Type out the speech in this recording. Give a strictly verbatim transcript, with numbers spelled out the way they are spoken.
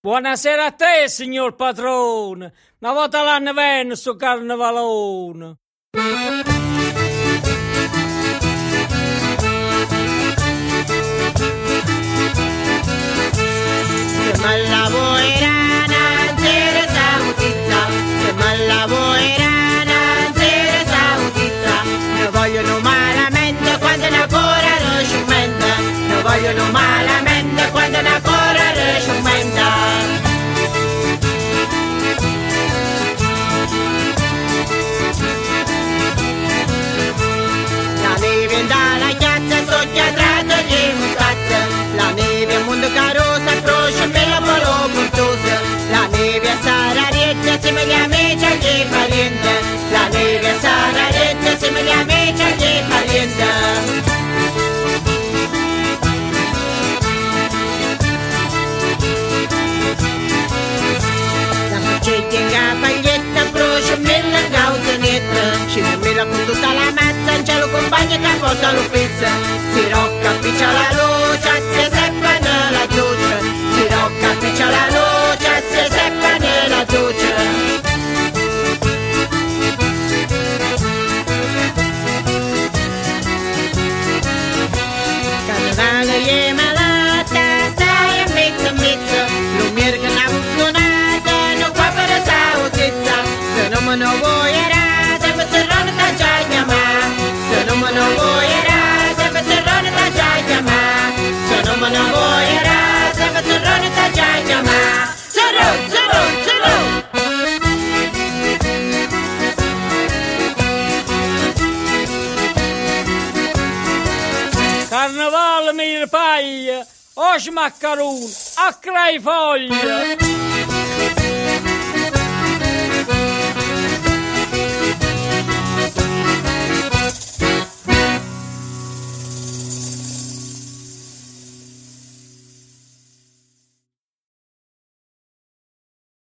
Buonasera a te, signor padrone. Una volta l'anno venne sto carnevalone. Se me la vuoi rana, zero sautizza. Se me la vuoi rana, zero sautizza. Ne vogliono malamente quando una cora risciumenta. Ne vogliono malamente quando una cora risciumenta. La neve dalla chiazza soggiatrato di mutazza. La neve è un mondo carosa, croce me la polo portosa. La neve è sararetta, insieme agli amici e agli parenti. La neve è sararetta, insieme agli amici e agli parenti. Tenga paglietta, croce, mela, gauzanetta. Scende mela con tutta la mazza, in cielo compagna che porta lo pizza. Si rocca, piccia la luce, si seppa nella doccia. Si rocca, piccia la luce, si seppa nella doccia. Carnevale è malata, stai a mezzo a mezzo. Lumiere che n'ha se non me ne voglierà, sempre serrone da già chiamare. Se non me ne voglierà, sempre serrone da già chiamare. Se non me ne voglierà, sempre serrone da già chiamare. Serrone, serrone, serrone. Carnevale mi ripaglia, oggi maccarone, a crai foglia.